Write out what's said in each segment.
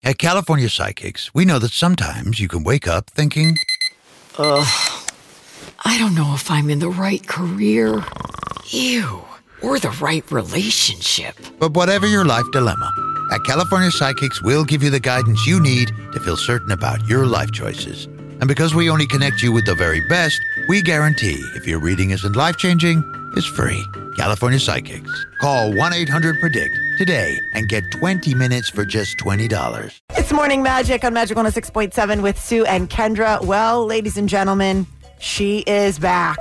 At California Psychics, we know that sometimes you can wake up thinking, I don't know if I'm in the right career. Ew. Or the right relationship. but whatever your life dilemma, at California Psychics, we'll give you the guidance you need to feel certain about your life choices. And because we only connect you with the very best, we guarantee if your reading isn't life-changing, it's free. California Psychics. Call 1-800-PREDICT today and get 20 minutes for just $20. It's Morning Magic on Magic 106.7 with Sue and Kendra. Well, ladies and gentlemen, she is back.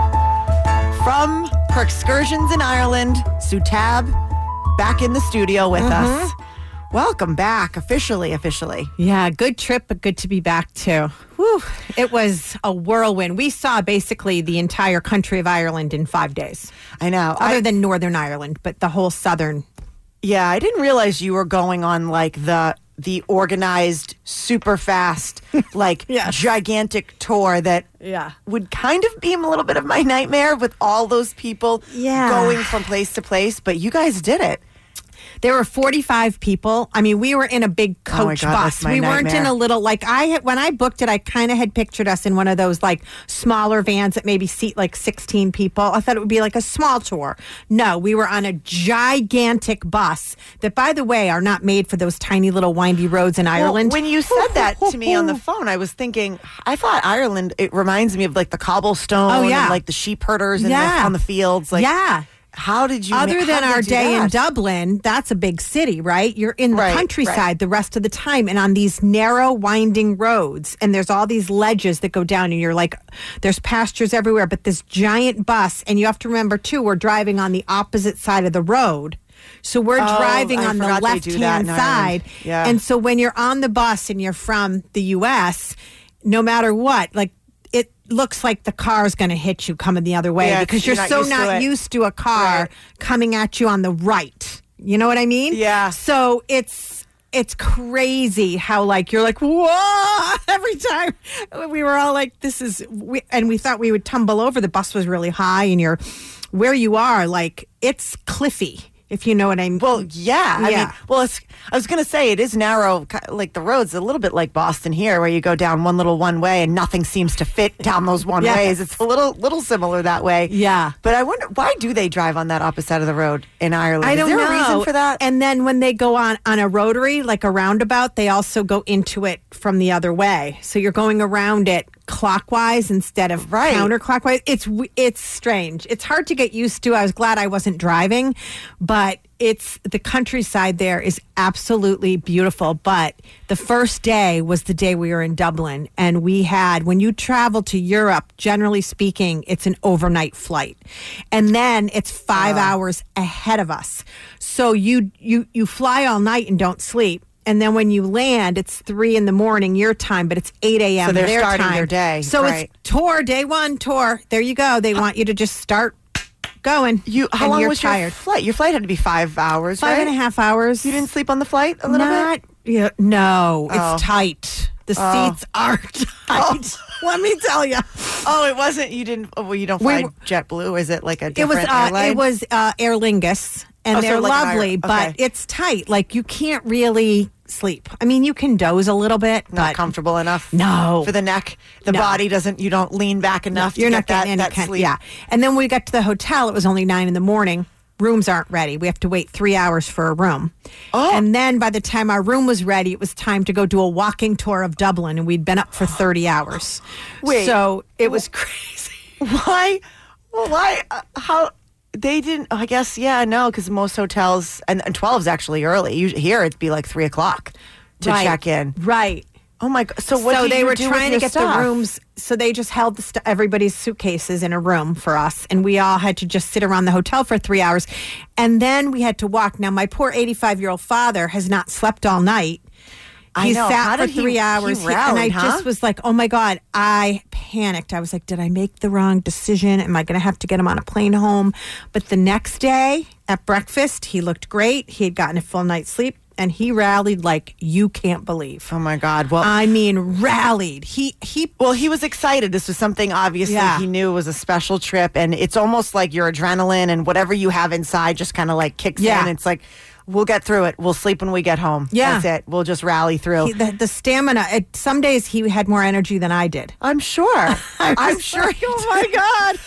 From her excursions in Ireland, Sue Tab, back in the studio with us. Welcome back, officially. Yeah, good trip, but good to be back too. Whew, it was a whirlwind. We saw basically the entire country of Ireland in 5 days. I know. Other than Northern Ireland, but the whole southern. Yeah, I didn't realize you were going on like the organized, super fast, like gigantic tour that would kind of be a little bit of my nightmare with all those people going from place to place. But you guys did it. There were 45 people. I mean, we were in a big coach bus. We weren't in a little, like when I booked it, I kind of had pictured us in one of those like smaller vans that maybe seat like 16 people. I thought it would be like a small tour. No, we were on a gigantic bus that, by the way, are not made for those tiny little windy roads in Ireland. When you said that to me on the phone, I was thinking, I thought Ireland, it reminds me of like the cobblestone and like the sheep herders on the fields. Like, how did you? Other than our day in Dublin, that's a big city, right? You're in the countryside the rest of the time, and on these narrow, winding roads, and there's all these ledges that go down, and you're like, there's pastures everywhere, but this giant bus, and you have to remember too, we're driving on the opposite side of the road. So we're driving on the left-hand side, and so when you're on the bus and you're from the U.S., no matter what, like, looks like the car's going to hit you coming the other way because you're so not used to a car coming at you on the right. You know what I mean? Yeah. So it's crazy how like you're like, whoa, every time. We were all like, and we thought we would tumble over. The bus was really high and where you are, like, it's cliffy. If you know what I mean. Well, yeah. I mean, I was going to say it is narrow, like the roads, a little bit like Boston here, where you go down one little one way and nothing seems to fit down those one ways. It's a little similar that way. Yeah. But I wonder, why do they drive on that opposite side of the road in Ireland? I don't know. Is there a reason for that? And then when they go on a rotary, like a roundabout, they also go into it from the other way. So you're going around it clockwise instead of counterclockwise. It's strange. It's hard to get used to. I was glad I wasn't driving, but it's the countryside there is absolutely beautiful. But the first day was the day we were in Dublin, and when you travel to Europe, generally speaking, it's an overnight flight, and then it's 5 hours ahead of us. So you fly all night and don't sleep. And then when you land, it's 3 a.m. your time, but it's 8 a.m. So they're their starting time. their day. So it's day one tour. There you go. They want you to just start going. How long was your flight? Your flight had to be 5 hours, right? 5.5 hours. You didn't sleep on the flight a little bit? Yeah, no, it's tight. The seats are tight. Let me tell you. Oh, it wasn't. You didn't. Oh, well, you don't fly JetBlue. Is it like a different airline? It was Aer Lingus, and they're lovely, but it's tight. Like you can't really sleep. I mean, you can doze a little bit, not comfortable enough. No, for the neck, the body doesn't. You don't lean back enough. You're to not get getting that sleep. Yeah, and then when we got to the hotel, it was only 9 a.m. Rooms aren't ready. We have to wait 3 hours for a room. Oh. And then by the time our room was ready, it was time to go do a walking tour of Dublin, and we'd been up for 30 hours. Wait. So it was crazy. Why? Well, why? How? They didn't, I guess, no, because most hotels, and 12 is actually early. Usually here, it'd be like 3 o'clock to check in. Right. Oh my God! So what? So did they you were do trying with to get your stuff? the rooms. So they just held everybody's suitcases in a room for us, and we all had to just sit around the hotel for 3 hours, and then we had to walk. Now, my poor 85-year-old father has not slept all night. He sat for 3 hours, he rallied, and I just was like, "Oh my God!" I panicked. I was like, "Did I make the wrong decision? Am I going to have to get him on a plane home?" But the next day at breakfast, he looked great. He had gotten a full night's sleep. And he rallied like you can't believe. Oh my God! Well, I mean, rallied. He was excited. This was something obviously he knew was a special trip, and it's almost like your adrenaline and whatever you have inside just kind of like kicks in. It's like, We'll get through it. We'll sleep when we get home. Yeah. That's it. We'll just rally through. The stamina. Some days he had more energy than I did. I'm sure. I'm sure. Oh, my God.